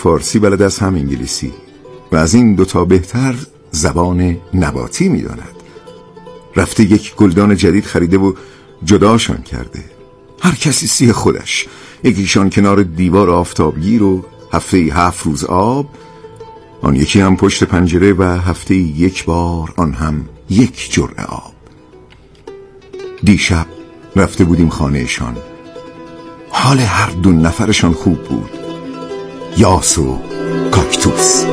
فارسی بلد است هم انگلیسی و از این دوتا بهتر زبان نباتی میداند. رفته یک گلدان جدید خریده و جداشان کرده. هر کسی سی خودش، یکیشان کنار دیوار آفتابگیر و هفته 7 روز آب، آن یکی هم پشت پنجره و هفته 1 بار، آن هم 1 جرعه آب. دیشب رفته بودیم خانهشان. حال هر 2 نفرشان خوب بود. یاس و کاکتوس.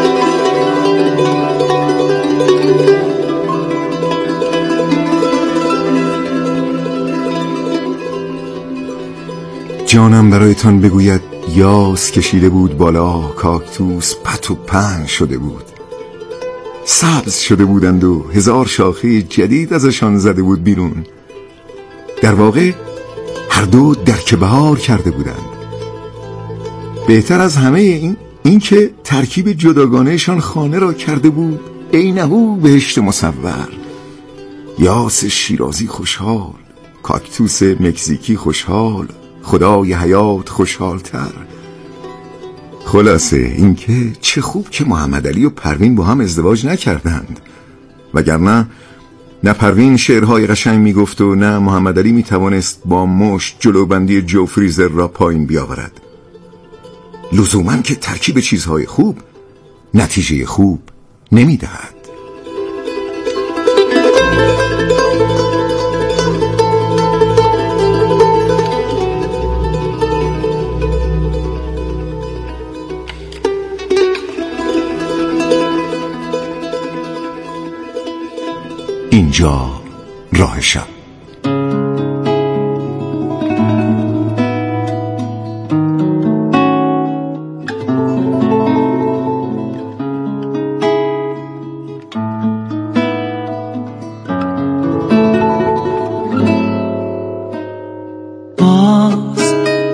جانم برایتان بگوید یاس کشیده بود بالا، کاکتوس پت و پنج شده بود. سبز شده بودند و 1000 شاخه جدید ازشان زده بود بیرون. در واقع هر دو درک بهار کرده بودند. بهتر از همه این که ترکیب جداگانهشان خانه را کرده بود عینهو بهشت مصور. یاس شیرازی خوشحال، کاکتوس مکزیکی خوشحال، خدای حیات خوشحالتر. خلاصه اینکه چه خوب که محمد علی و پروین با هم ازدواج نکردند، وگرنه نه پروین شعرهای قشنگ میگفت و نه محمد علی میتوانست با مشت جلوبندی جو فریزر را پایین بیاورد. لزوماً که ترکیب چیزهای خوب نتیجه خوب نمیدهد. اینجا راه شب. باز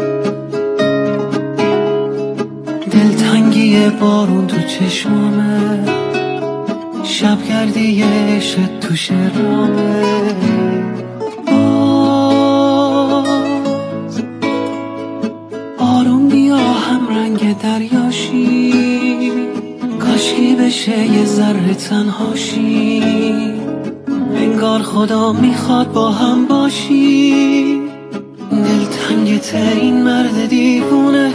دلتنگی بارون تو چشمامه، شبگردی عشق تو شرامه. باز آروم بیا هم رنگ دریاشی، کاشکی بشه یه ذره تنهاشی. انگار خدا میخواد با هم باشی. دلتنگت این مرد دیوونه،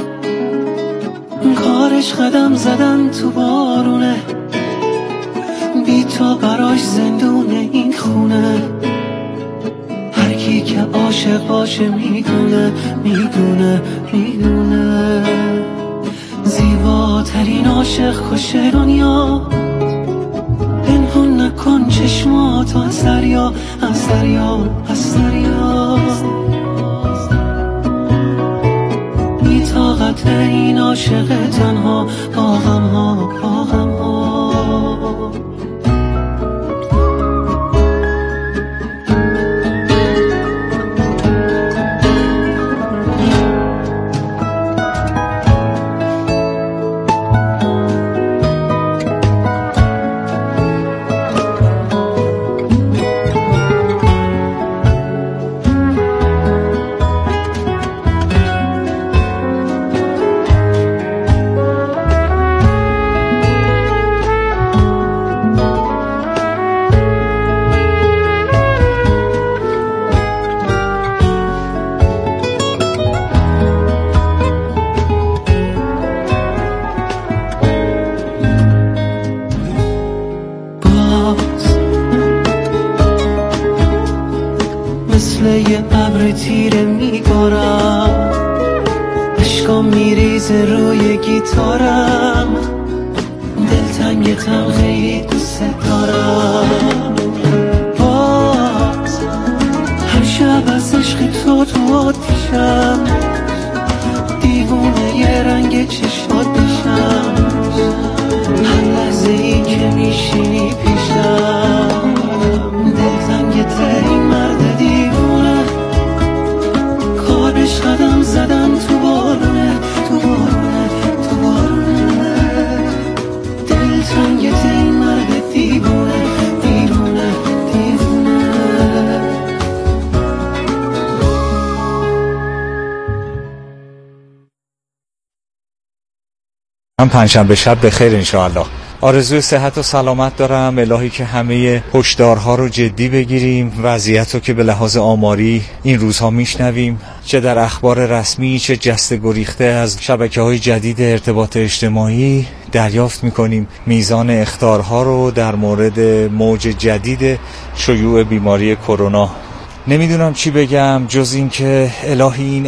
کارش قدم زدن تو بارونه. بی تو براش زندونه این خونه. هر کی که عاشق باشه میدونه میدونه میدونه. زیباترین عاشق کشه دنیا. پنهون نکن چشماتو از دریا، از دریا، از دریا. بی طاقت این عاشق تنها، با غم ها، با غم ها. مثل یه ابر تیره میبارم، عشقام میریزه روی گیتارم. دلتنگتم خیلی دوست دارم. باز هر شب از عشق تو آتیشم، دیوونه یه رنگ چشمات بشم. هر لحظه ای که میشینی پیشم، دلتنگت این مرد دیوونه، کارش قدم زدن تو بارونه، تو بارونه، تو بارونه. دلتنگت این مرد دیوونه، دیوونه، دیوونه. من پنجشنبه شب بخیر انشاءالله. آرزوی صحت و سلامت دارم. الهی که همه هشدارها رو جدی بگیریم، وضعیت رو که به لحاظ آماری این روزها میشنویم، چه در اخبار رسمی چه جسته گریخته از شبکه‌های جدید ارتباط اجتماعی دریافت میکنیم میزان اخطارها رو در مورد موج جدید شیوع بیماری کرونا. نمیدونم چی بگم جز این که الهی این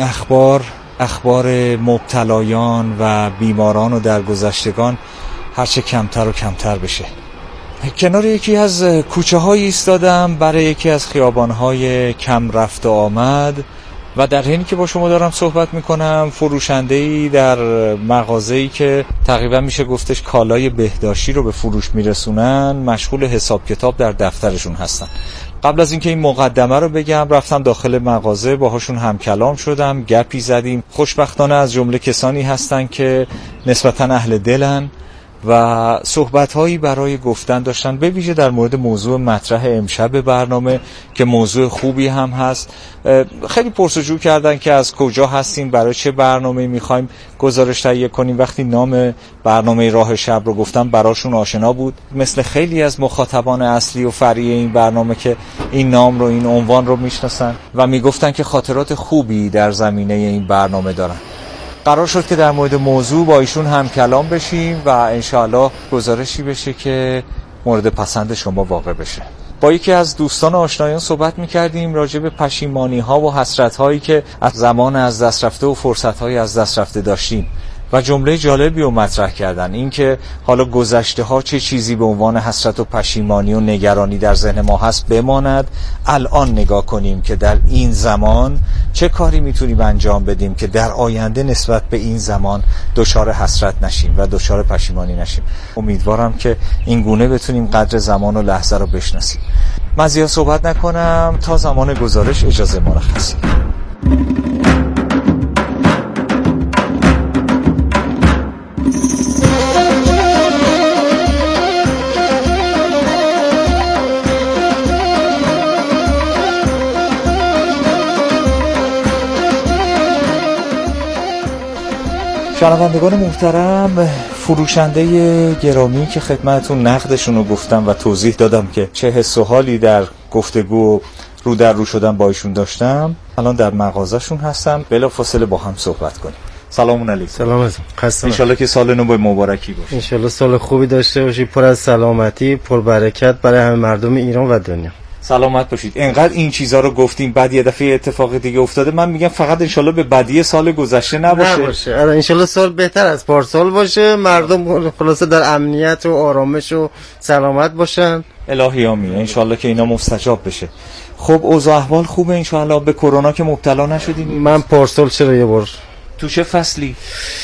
اخبار مبتلایان و بیماران و درگذشتگان هرچه کمتر و کمتر بشه. کنار یکی از کوچه هایی ایستادم برای یکی از خیابان های کم رفت و آمد و در حینی که با شما دارم صحبت میکنم فروشنده‌ای در مغازه‌ای که تقریبا میشه گفتش کالای بهداشتی رو به فروش میرسونن مشغول حساب کتاب در دفترشون هستن. قبل از اینکه این مقدمه رو بگم رفتم داخل مغازه، باهاشون هم کلام شدم، گپی زدیم. خوشبختانه از جمله کسانی هستن که نسبتاً اهل دلن و صحبت‌هایی برای گفتن داشتن، به ویژه در مورد موضوع مطرح امشب برنامه که موضوع خوبی هم هست. خیلی پرسجو کردن که از کجا هستیم، برای چه برنامه‌ای می‌خوایم گزارش تهیه کنیم. وقتی نام برنامه راه شب رو گفتم براشون آشنا بود، مثل خیلی از مخاطبان اصلی و فرعی این برنامه که این نام رو، این عنوان رو میشناسن و میگفتن که خاطرات خوبی در زمینه این برنامه دارن. قرار شد که در مورد موضوع با ایشون هم کلام بشیم و انشاءالله گزارشی بشه که مورد پسند شما واقع بشه. با یکی از دوستان آشنایان صحبت می‌کردیم راجع به پشیمانی‌ها و حسرت‌هایی که از زمان از دست رفته و فرصت‌های از دست رفته داشتیم و جمله جالبی رو مطرح کردن، این که حالا گذشته‌ها چه چیزی به عنوان حسرت و پشیمانی و نگرانی در ذهن ما هست بماند، الان نگاه کنیم که در این زمان چه کاری میتونیم انجام بدیم که در آینده نسبت به این زمان دچار حسرت نشیم و دچار پشیمانی نشیم. امیدوارم که این گونه بتونیم قدر زمان و لحظه رو بشناسیم. من زیاد صحبت نکنم، تا زمان گزارش اجازه مرخصی. شنوندگان محترم، فروشنده گرامی که خدمتتون نقدشون رو گفتم و توضیح دادم که چه حس و حالی در گفتگو رو در رو شدن با ایشون داشتم، الان در مغازه‌شون هستم، بلافاصله با هم صحبت کنیم. سلام علیکم. سلام علیکم. خسته ان شاءالله که سال نو مبارکی باشه. ان شاءالله سال خوبی داشته باشی، پر از سلامتی، پر برکت برای همه مردم ایران و دنیا. سلامت باشید. اینقدر این چیزا رو گفتیم بعد یه دفعه اتفاق دیگه افتاده، من میگم فقط انشالله به بدی سال گذشته نباشه. آره انشالله سال بهتر از پارسال باشه، مردم خلاصه در امنیت و آرامش و سلامت باشن. الهی آمین. انشالله که اینا مستجاب بشه. خب اوضاع احوال خوبه انشالله؟ به کرونا که مبتلا نشدین؟ من پارسال چرا یه بار. تو چه فصلی؟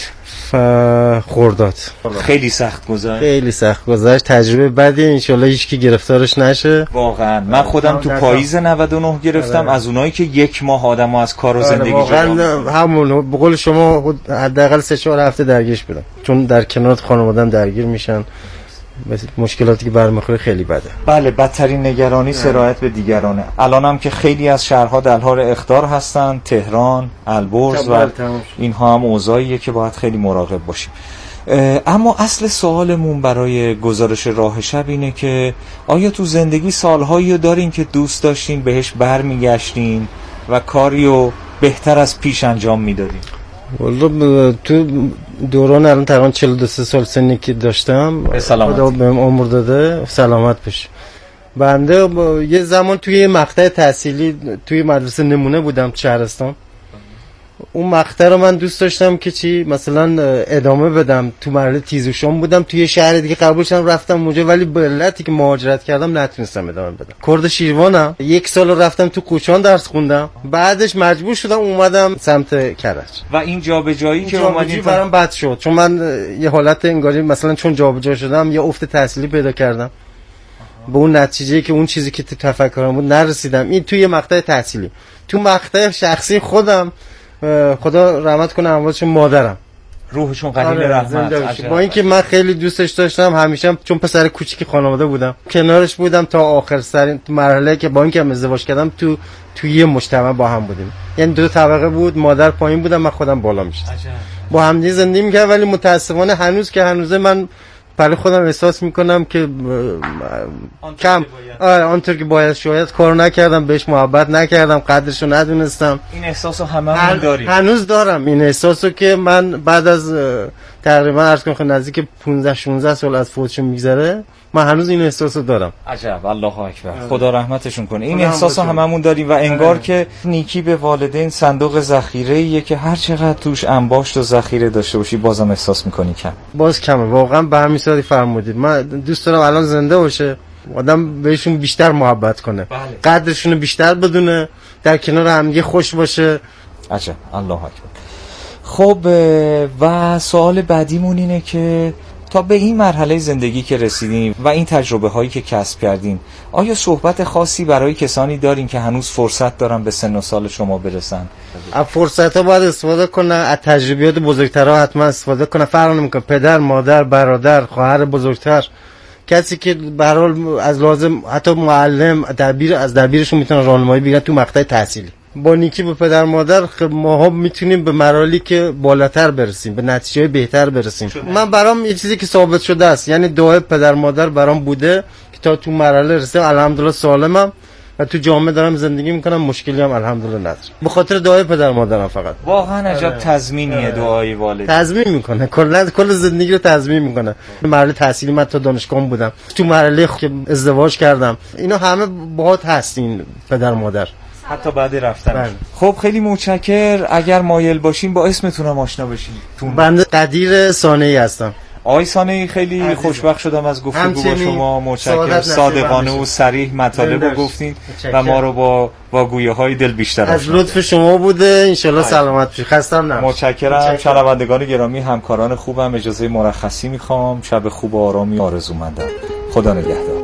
خرداد. خیلی سخت گذشت. خیلی سخت گذشت. تجربه بدی، انشالله هیچ کی گرفتارش نشه. واقعا من خودم تو پاییز 99 گرفتم. از اونایی که یک ماه آدمو از کار و زندگی واقعا همون به قول شما حداقل 3-4 هفته درگیرش بودم، چون در کنار خانواده‌ام درگیر میشن، مشکلاتی که برمیخوره خیلی بده. بله، بدترین نگرانی سرایت به دیگرانه. الانم که خیلی از شهرها در حال اخطار هستن، تهران، البرز و اینها هم اوضاعیه که باید خیلی مراقب باشیم. اما اصل سوالمون برای گزارش راه شب اینه که آیا تو زندگی سالهایی دارین که دوست داشتین بهش برمیگشتین و کاریو بهتر از پیش انجام میدادین؟ والله تو دوران الان تقریبا 42 سال سنی که داشتم، خدا بهم عمر داده، سلامت بشه. بنده یه زمان توی مقطع تحصیلی توی مدرسه نمونه بودم شهرستان. اون مقطع رو من دوست داشتم که چی مثلا ادامه بدم. تو مرحله تیزوشان بودم، توی شهر دیگه قبول شدم رفتم اونجا، ولی به علتی که مهاجرت کردم نتونستم ادامه بدم. کرد شیروانم، 1 سال رفتم تو کوچان درس خوندم، بعدش مجبور شدم اومدم سمت کرج. و این جابجایی که اومدین برام بد شد، چون من یه حالت انگاری مثلا چون جابجا شدم یه افت تحصیلی پیدا کردم، به اون نتیجه‌ای که اون چیزی که تو تفکرم بود نرسیدم. این توی مقطع تحصیلی. تو مقطع شخصی خودم، خدا رحمت کنه امواتش، مادرم روحشون قلیل رحمت، با اینکه من خیلی دوستش داشتم همیشه، چون پسر کوچیک خانواده بودم، کنارش بودم تا آخر سر مرحله که با اینکه ازدواج کردم توی یه مجتمع با هم بودیم. یعنی 2 طبقه بود، مادر پایین بودم، من خودم بالا میشدم. با همدیگه زندگی می‌کردیم، ولی متأسفانه هنوز که هنوزه من برای خودم احساس میکنم که کم آنطور که باید شاید کار نکردم، بهش محبت نکردم، قدرشو ندونستم. این احساسو هممون داریم. هنوز دارم این احساسو که من بعد از تقریبا عرض کنم نزدیک 15-16 سال از فوتشون میگذره، من هنوز این احساسو دارم. عجب، الله اکبر، خدا رحمتشون کنه. این احساسو هممون داریم و انگار که نیکی به والدین صندوق ذخیره‌ایه که هر چقدر توش انباشت و ذخیره داشته باشی بازم احساس میکنی کم. باز کمه، واقعا به همین صورتی فرمودید. من دوست دارم الان زنده باشه، آدم بهشون بیشتر محبت کنه، قدرشون بیشتر بدونه، در کنار همدیگه خوش باشه. عجب، الله اکبر. خب و سوال بعدیمون اینه که تا به این مرحله زندگی که رسیدیم و این تجربه هایی که کسب کردیم، آیا صحبت خاصی برای کسانی دارین که هنوز فرصت دارن به سن و سال شما برسن؟ از فرصت ها باید استفاده کنن، از تجربیات بزرگترها حتما استفاده کنن. فرق نمیکنه پدر، مادر، برادر، خواهر بزرگتر، کسی که به هر حال از لازم حتی معلم، از دبیرشون میتونن راهنمایی بگیرن تو مقطع تحصیلی. با نیکی به پدر مادر ماها میتونیم به مراحلی که بالاتر برسیم، به نتیجه بهتر برسیم. من برام یه چیزی که ثابت شده است، یعنی دعای پدر مادر برام بوده که تا تو مرحله رسیدم، الحمدلله سالمم و تو جامعه دارم زندگی میکنم، مشکلی هم الحمدلله ندارم، به خاطر دعای پدر مادرم فقط. واقعا عجب تضمینیه دعای والد. تضمین میکنه کل زندگی رو تضمین میکنه. مرحله تحصیلی من تا دانشگاه بودم، تو مرحله که ازدواج کردم، اینا همه باهات هستین پدر مادر حتی بعد رفتن. خب خیلی متشکر. اگر مایل باشین با اسمتونم آشنا بشین. بنده قدیر صانعی هستم. آقای صانعی، خیلی خوشبخت شدم از گفتگو با شما. متشکرم، صادقانه و صریح مطالب رو گفتین و ما رو با گویه های دل بیشتر از لطف شما بوده. انشالله سلامت باشید. خستم نباشید. متشکرم. شنوندگان گرامی، همکاران خوبم، اجازه مرخصی میخوام. شب خوب و آرامی آرزومندم. خدا نگهدار.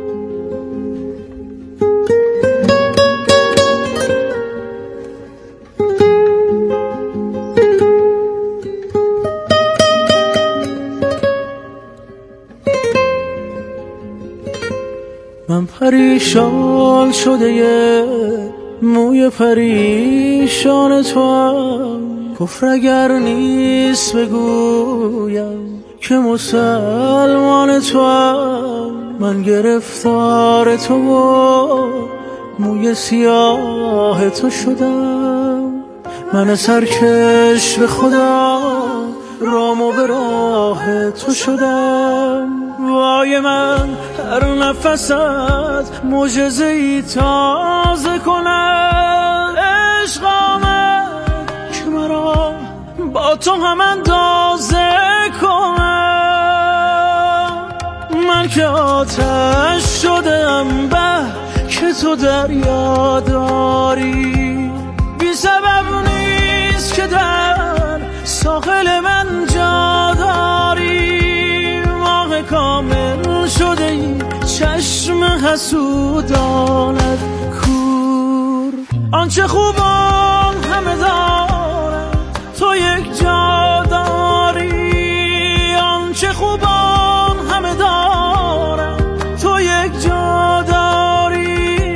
من پریشان شده یه موی پریشان تو هم، کفر اگر نیست بگویم که مسلمان تو هم. من گرفتار تو و موی سیاه تو شدم، من سرکش به خدا رام و به راه تو شدم. وای من هر نفست معجزه‌ای تازه کند، عشق آمد که مرا با تو هم اندازه کنم. من که آتش شدم به که تو دریا داری، بی سبب نیست که در ساحل من جا داری. ماه کامل شده ای چشم حسودانت کور، آنچه خوبان همه دارد تو یک جا داری، آنچه خوبان همه دارد تو یک جا داری.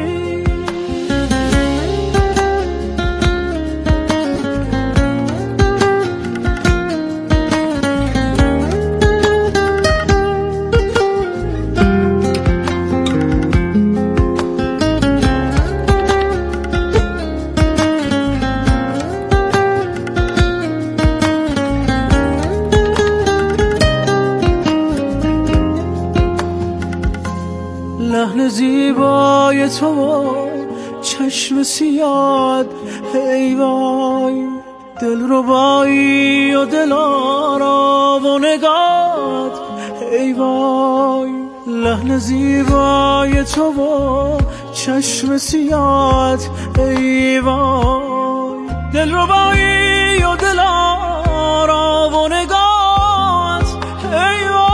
لحن زیبای تو چشم سیاد، ای وای دل ربایی و دل آرام و نگات، ای وای لحن زیبای تو چشم سیاد، ای وای دل ربایی و دل آرام و نگات، ای وای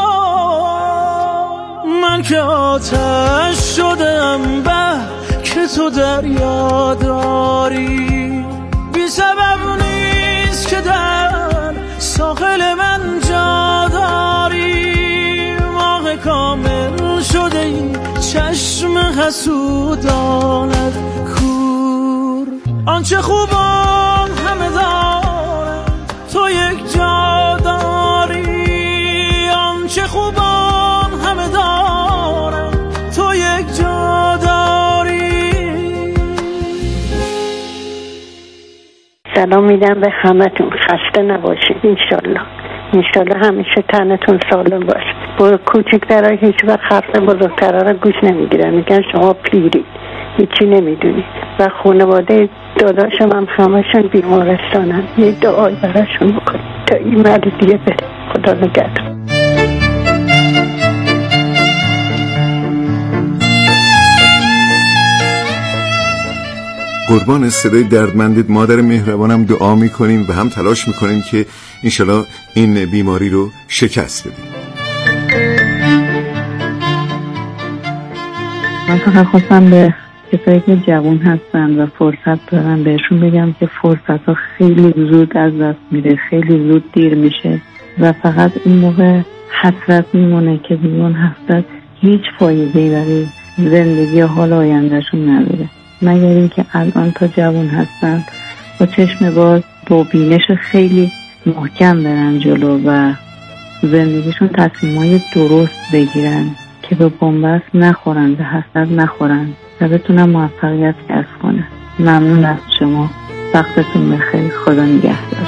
من که آتش شدم به که تو دریا داری، بی سبب نیست که در ساحل من جا داری. ماه کامل شده ای چشم حسودانت کور، آنچه خوبان همه دارد تو یک سلام میدم به همتون. خسته نباشید. انشالله همیشه تنتون سالم باشه. با کوچکترها هیچ وقت حرف بزرگترها رو گوش نمیگیرن، میگن شما پیری هیچی نمیدونی. و خانواده داداشم هم همشون بیمارستانن، یه دعای براشون بکنید تا این مرد دیگه بره. خدا نگهدار. قربان صدای دردمندت مادر مهربانم دعا میکنیم و هم تلاش میکنیم که انشالله این بیماری رو شکست بدیم. من فقط خواستم به کسایی که جوان هستن و فرصت دارن بهشون بگم که فرصت ها خیلی زود از دست میره، خیلی زود دیر میشه و فقط این موقع حسرت میمونه که بیون هفتت هیچ فایده‌ای برای زندگی و حال آیندهشون نداره، مگر اینکه الان تا جوان هستن با چشم باز با بینش خیلی محکم برن جلو و زندگیشون تصمیمای درست بگیرن که به بنبست نخورن، به حسرت نخورن و بتونن موفقیت کسب کنن. ممنون از شما. وقتتون بخیر. خدا نگهدار.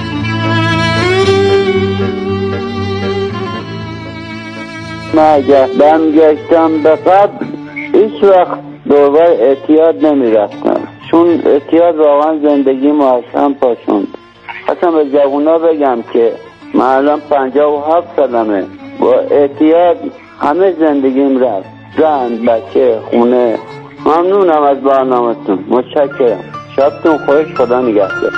من اگه برمیگشتم به قبل هیچ وقت دوربر اعتیاد نمیرفتم، چون اعتیاد واقعا زندگی ما اصلا پاشوند. اصلا به جوونا بگم که من الان 57 سالمه، با اعتیاد همه زندگیم رفت، زن، بچه، خونه. ممنونم از برنامه‌تون، متشکرم. شبتون خوش. خدا نگهدار.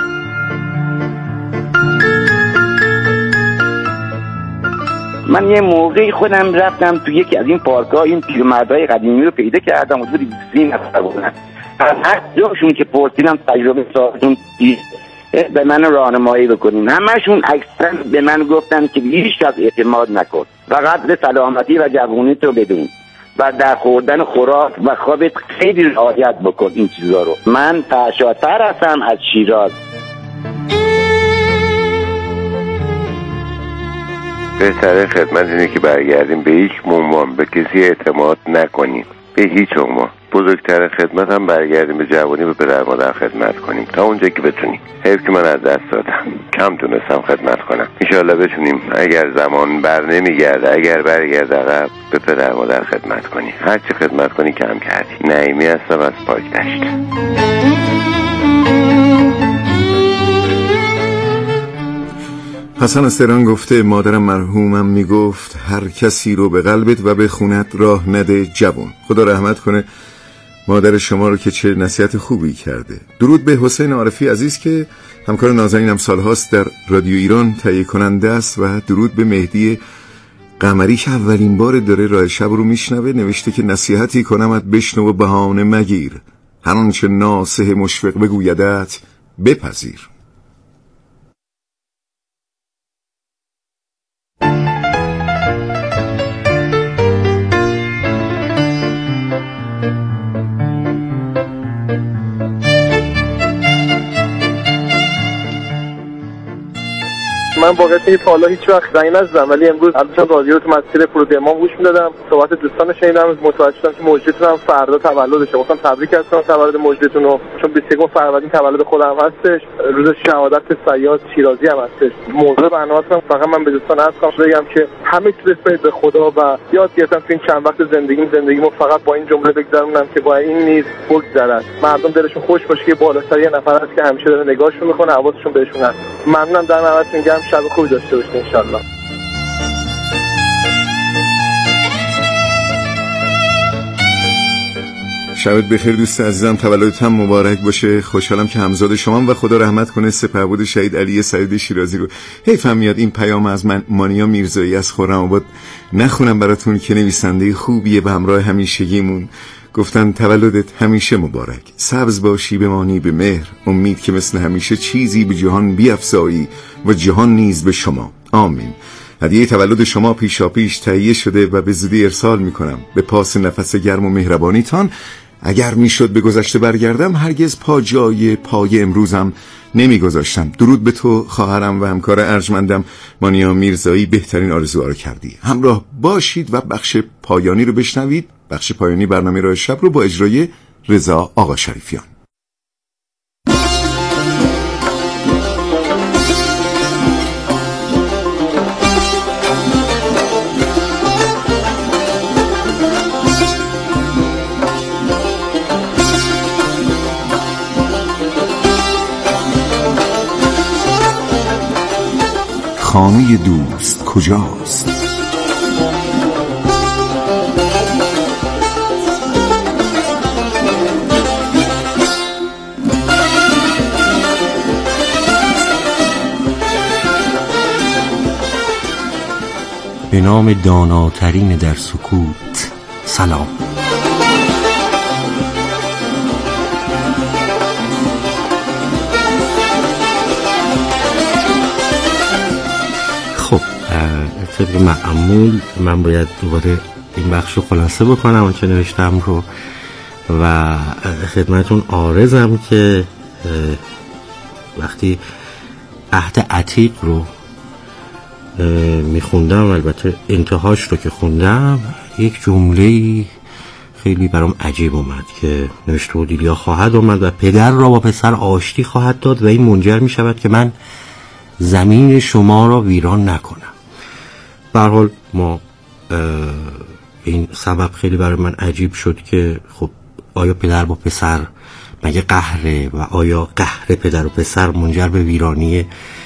من یه موقعی خودم رفتم تو یکی از این پارک‌ها، این پیرمردای قدیمی رو پیدا کردم، حدود 20 نفر بودن. از هر جاشون که پرسیدم تجربه سازشون به من راهنمایی بکنین، همشون اکثرا به من گفتن که هیچ کس اعتماد نکن و قدر سلامتی و جوونیت رو بدون و در خوردن خوراک و خوابت خیلی رعایت بکن این چیزا رو. من فرشادتر هستم از شیراز. بهتره خدمت اینه که برگردیم به هیچ عنوان به کسی اعتماد نکنیم، به هیچ عنوان. بزرگتر خدمت هم برگردیم به جوانی و پدر مادر خدمت کنیم تا اونجا که بتونیم. حیف که من از دست دادم، کم تونستم خدمت کنم. انشالله بتونیم اگر زمان بر نمیگرده، اگر برگرده عقب، به پدر مادر خدمت کنیم. هرچی خدمت کنی کم کردی. نعیمی هستم از پاکدشت. حسن از تهران گفته مادرم مرحومم میگفت هر کسی رو به قلبت و به خونت راه نده جوان. خدا رحمت کنه مادر شما رو که چه نصیحت خوبی کرده. درود به حسین عارفی عزیز که همکار نازنینم سالهاست در رادیو ایران تهیه کننده است و درود به مهدی قمری که اولین بار داره راه شب رو میشنوه. نوشته که نصیحتی کنمت بشنو و بهانه مگیر، هر آنچه ناصح مشفق بگویدت بپذیر. من واقعا تا حالا هیچ وقت زنگ نزدم، ولی امروز البته رادیو رو تو مسیر فرود امام گوش میدادم، صحبت دوستان شنیدم، متوجه شدم که مجدتون هم فردا تولدشه. گفتم تبریک هستم تولد مجدتون رو، چون 21 فروردین تولد خودم هستش، روز شهادت صیاد شیرازی هم هستش. موضوع برنامه‌تون فقط من به دوستان عرض کنم بگم که همه چیز بسپرید به خدا و یاد گرفتم تو این چند وقت زندگیمو فقط با این جمله بگذرونم که با این نیز بگذرد. مردم دلشون خوش باشه که بالاتر یه نفر هست که همیشه داره نگاهشون میکنه، حواسشون بهشون هست. ممنونم، در نهایت میگم شب خوبی داشته باشید ان شاء الله. شبت بخیر دوست عزیزم، تولدت هم مبارک باشه. خوشحالم که همزاد شما و خدا رحمت کنه سپهبد شهید علی سعید شیرازی رو. حیفم میاد این پیام از من مانیا میرزایی از خرم‌آباد نخونم براتون که نویسنده خوبیه و همراه همیشگیمون. گفتن تولدت همیشه مبارک، سبز باشی بمانی به مهر، امید که مثل همیشه چیزی به جهان بیفزایی و جهان نیز به شما. آمین. هدیه تولد شما پیشاپیش تهیه شده و به زودی ارسال میکنم. به پاس نفس گرم و مهربانیتان اگر میشد به گذشته برگردم هرگز پا جای پای امروزم نمیگذاشتم. درود به تو خواهرم و همکار ارجمندم مانیا میرزایی، بهترین آرزوها رو کردی. همراه باشید و بخش پایانی رو بشنوید. بخش پایانی برنامه راه شب رو با اجرای رضا آقا شریفیان. خانه دوست کجاست؟ به نام داناترین در سکوت سلام. خب طبق معمول من باید دوباره این بخش رو خلاصه بکنم آنچه نوشتم رو و خدمتون عارضم که وقتی عهد عتیق رو میخوندم، البته انتهاش رو که خوندم، یک جمله خیلی برام عجیب اومد که نوشته بود ایلیا خواهد آمد و پدر را با پسر آشتی خواهد داد و این منجر میشود که من زمین شما را ویران نکنم. به هر حال ما این سبب خیلی برای من عجیب شد که خب آیا پدر با پسر مگه قهره و آیا قهر پدر و پسر منجر به ویرانی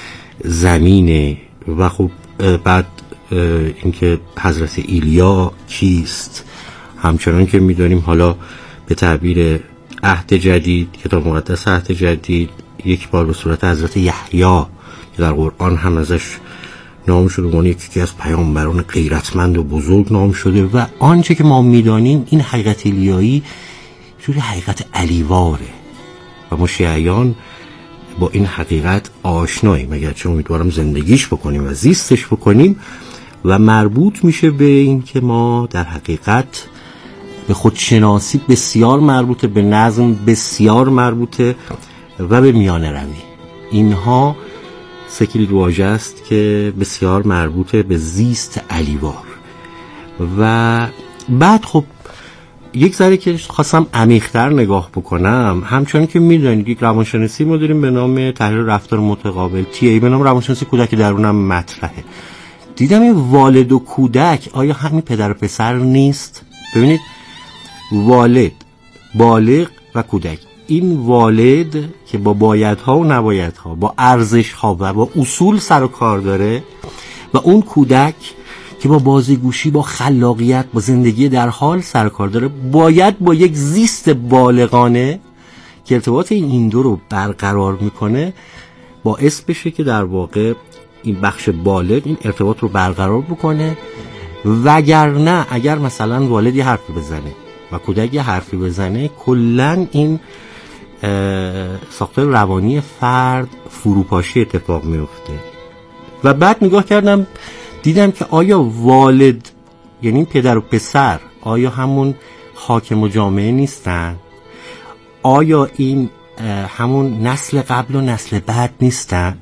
زمینه؟ و خب بعد اینکه حضرت ایلیا کیست، همچنان که میدونیم حالا به تعبیر عهد جدید، کتاب مقدس عهد جدید، یک بار به صورت حضرت یحیی که در قرآن هم ازش نام شده عنوان یکی از پیامبران غیرتمند و بزرگ نام شده و آنچه که ما میدانیم این حقیقت ایلیایی جوری حقیقت علیواره و ما شیعیان با این حقیقت آشناییم، اگرچه امیدوارم زندگیش بکنیم و زیستش بکنیم و مربوط میشه به این که ما در حقیقت به خودشناسی بسیار مربوطه، به نظم بسیار مربوطه و به میانه روی. اینها سه کلید واژه است که بسیار مربوطه به زیست علیوار. و بعد خب یک ذره که خواستم عمیق‌تر نگاه بکنم، همچنان که میدونید یک روانشناسی ما داریم به نام تحلیل رفتار متقابل TA، به نام روانشناسی کودک درونم مطرحه. دیدم این والد و کودک آیا همین پدر و پسر نیست؟ ببینید والد، بالغ و کودک، این والد که با بایدها و نبایدها، با ارزشها و با اصول سر و کار داره و اون کودک که با بازیگوشی، با خلاقیت، با زندگی در حال سر و کار داره، باید با یک زیست بالغانه که ارتباط این دو رو برقرار میکنه باعث بشه که در واقع این بخش بالغ این ارتباط رو برقرار بکنه. وگرنه اگر مثلا والد یه حرفی بزنه و کودک یه حرفی بزنه، کلن این ساختار روانی فرد فروپاشی اتفاق میفته. و بعد نگاه کردم دیدم که آیا والد یعنی پدر و پسر آیا همون حاکم و جامعه نیستن؟ آیا این همون نسل قبل و نسل بعد نیستن؟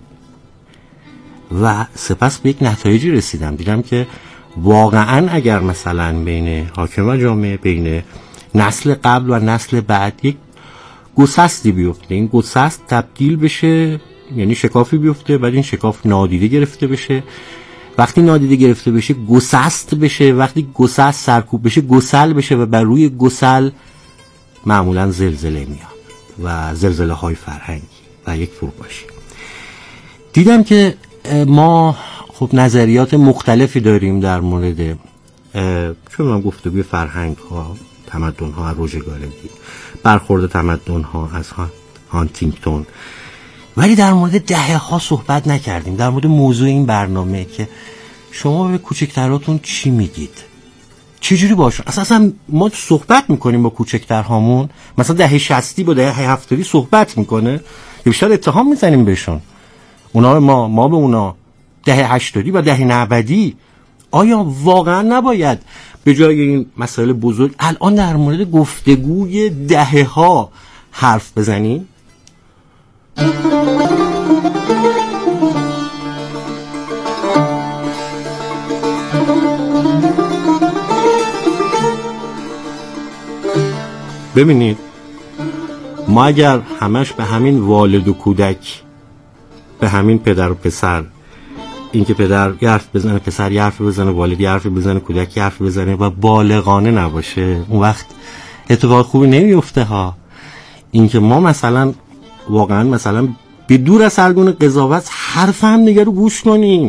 و سپس به یک نتایجی رسیدم، دیدم که واقعا اگر مثلا بین حاکم و جامعه، بین نسل قبل و نسل بعد یک گسستی بیفته، این گسست تبدیل بشه، یعنی شکافی بیفته، بعد این شکاف نادیده گرفته بشه، وقتی نادیده گرفته بشه گسست بشه، وقتی گسست سرکوب بشه گسل بشه و بر روی گسل معمولا زلزله میاد و زلزله های فرهنگی و یک فروپاشی. دیدم که ما خب نظریات مختلفی داریم در مورد چون من گفتگوی فرهنگ ها، تمدن ها از روژه گالبی، برخورد تمدن ها از هانتینگتون، ولی در مورد دهه ها صحبت نکردیم. در مورد موضوع این برنامه که شما به کوچکتراتون چی میگید، چه جوری باشون اصلا ما صحبت میکنیم با کوچکترهامون، مثلا دهه 60 با دهه 70 صحبت میکنه یا بیشتر اتهام میزنیم بهشون، اونا ما به اونا دهه 80 و دهه 90. آیا واقعا نباید به جای این مسائل بزرگ الان در مورد گفتگوی دهه ها حرف بزنیم؟ ببینید ما اگر همش به همین والد و کودک، به همین پدر و پسر، اینکه پدر یه حرف بزنه، پسر یه حرف بزنه، والد یه حرف بزنه، کودک یه حرف بزنه و بالغانه نباشه، اون وقت اتفاق خوبی نمیفته ها. اینکه ما مثلا واقعا مثلا به دور از هر گونه قضاوت حرف هم دیگه رو گوش کنیم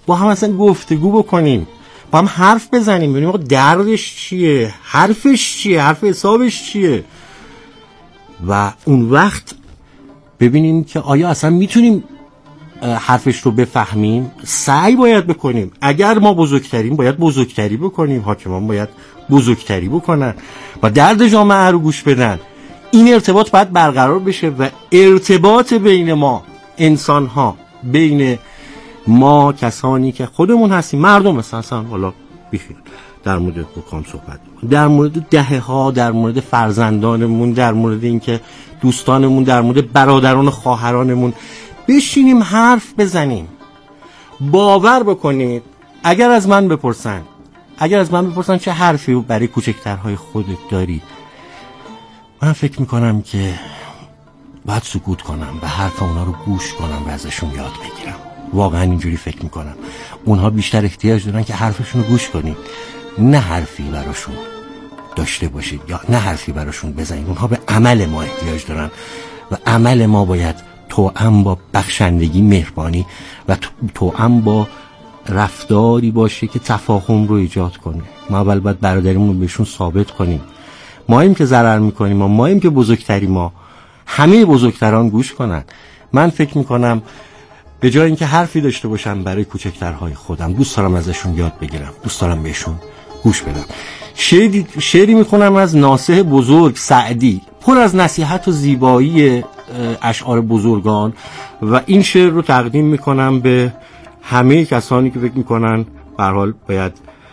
با هم اصلا گفتگو بکنیم، با هم حرف بزنیم، ببینیم آقا دردش چیه، حرفش چیه، حرف حسابش چیه، و اون وقت ببینیم که آیا اصلا میتونیم حرفش رو بفهمیم. سعی باید بکنیم، اگر ما بزرگتریم باید بزرگتری بکنیم، حاکمان باید بزرگتری بکنن و درد جامعه رو گوش بدن. این ارتباط باید برقرار بشه و ارتباط بین ما انسان ها، بین ما کسانی که خودمون هستیم، مردم مثلا حالا بیخیال در مورد حکام صحبت، در مورد دهه ها، در مورد فرزندانمون، در مورد اینکه دوستانمون، در مورد برادران و خواهرانمون بشینیم حرف بزنیم. باور بکنید اگر از من بپرسن چه حرفی برای کوچکترهای خودت داری، من فکر میکنم که باید سکوت کنم و حرف اونا رو گوش کنم و ازشون یاد بگیرم. واقعا اینجوری فکر میکنم. اونها بیشتر احتیاج دارن که حرفشون رو گوش کنید، نه حرفی براشون داشته باشید یا نه حرفی براشون بزنید. اونها به عمل ما احتیاج دارن و عمل ما باید توأم با بخشندگی، مهربانی و توأم با رفتاری باشه که تفاهم رو ایجاد کنه. ما اول باید برادریمون رو بهشون ثابت کنیم. ماییم که ضرر میکنیم، ماییم که بزرگتری، ما همه بزرگتران گوش کنن. من فکر میکنم به جای اینکه حرفی داشته باشم برای کوچکترهای خودم، دوست دارم ازشون یاد بگیرم، دوست دارم بهشون گوش بدم. شعری میخونم از ناصح بزرگ سعدی، پر از نصیحت و زیبایی اشعار بزرگان، و این شعر رو تقدیم میکنم به همه کسانی که فکر میکنن به هر حال باید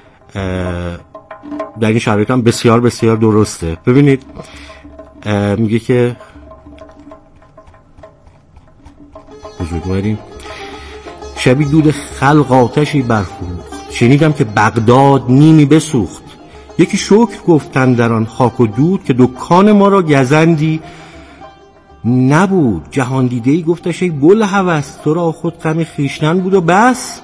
در این شرایط هم بسیار بسیار درسته. ببینید میگه که بزرگواریم شبی دود خلق آتشی برفروخت، شنیدم که بغداد نیمی بسوخت. یکی شکر گفتن در آن خاک و دود، که دکان ما را گزندی نبود. جهان دیده‌ای گفتش ای بوالهوس، تو را خود غم خویشتن بود و بس.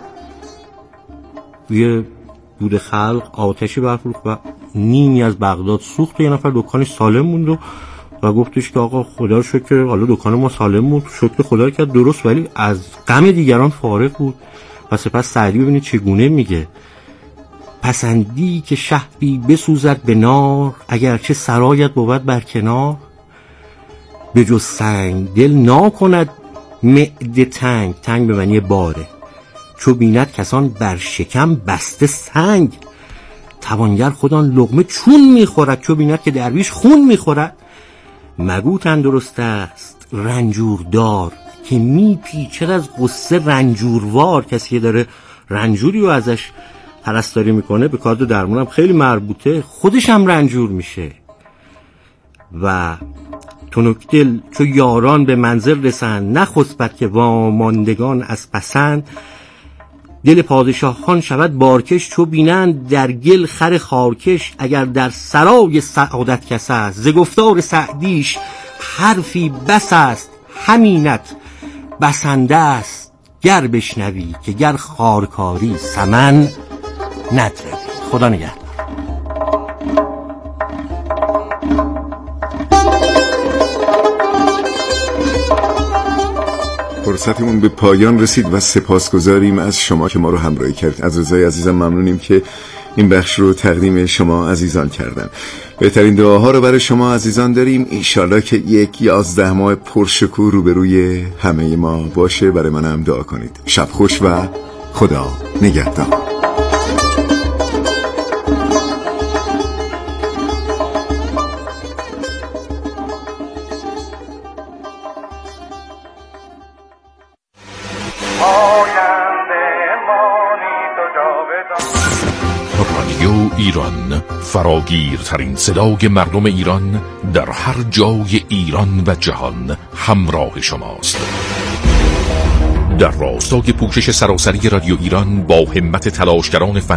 یه دود خلق آتشی برفروخت و نیمی از بغداد سوخت و یه نفر دکانش سالم موند و گفتش که آقا خدا رو شکر، حالا دکان ما سالم موند، شکر خدا رو کرد درست، ولی از غم دیگران فارغ بود. و سپس سعدی ببینید چگونه میگه: پسندی که شهبی بسوزد به نار، اگرچه سرایت بود بر کنار. به جز سنگ دل ناکند معده تنگ، تنگ به معنی باره. چو بیند کسان بر شکم بسته سنگ، توانگر خودان لقمه چون میخورد. چو بیند که درویش خون میخورد، مگو تندرست است رنجوردار، که میپیچد از غصه رنجوروار. کسی که داره رنجوری رو ازش پرستاری میکنه به کار درمونم خیلی مربوطه، خودش هم رنجور میشه. و تنک دل چو یاران به منزل رسند، نخسبد که واماندگان از پسند. دل پادشاهان شود بارکش، چو بینند در گل خر خارکش. اگر در سرای سعادت کس است، ز گفتار سعدیش حرفی بس است. همینت بسنده است گر بشنوی، که گر خارکاری سمن ندروی. خدا نگهدار. فرصتمون به پایان رسید و سپاسگزاریم از شما که ما رو همراهی کردید. از رضای عزیزم ممنونیم که این بخش رو تقدیم شما عزیزان کردن. بهترین دعاها رو برای شما عزیزان داریم. انشالله که یک 11 ماه پرشکوه روبروی همه ما باشه. برای منم دعا کنید. شب خوش و خدا نگهدار. رادیو ایران، فراگیرترین صدای مردم ایران در هر جای ایران و جهان همراه شماست. در راستای پوشش سراسری رادیو ایران با همت تلاشگران